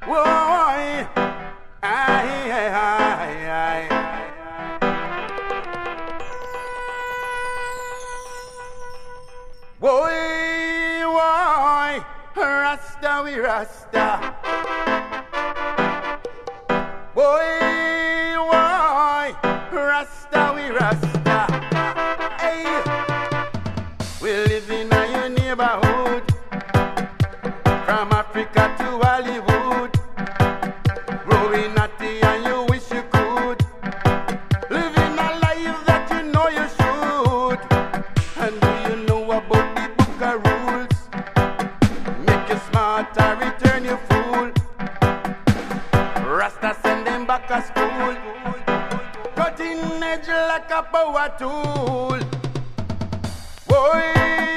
Whoa, aye. Whoa, Rasta, we Rasta. Whoa, Rasta, we Rasta. Hey, we live in a neighborhood, from Africa to Hollywood. Growing natty and you wish you could. Living a life that you know you should. And do you know about the book of rules? Make you smart or return you fool. Rasta send them back to school. Cutting edge like a power tool. Boy,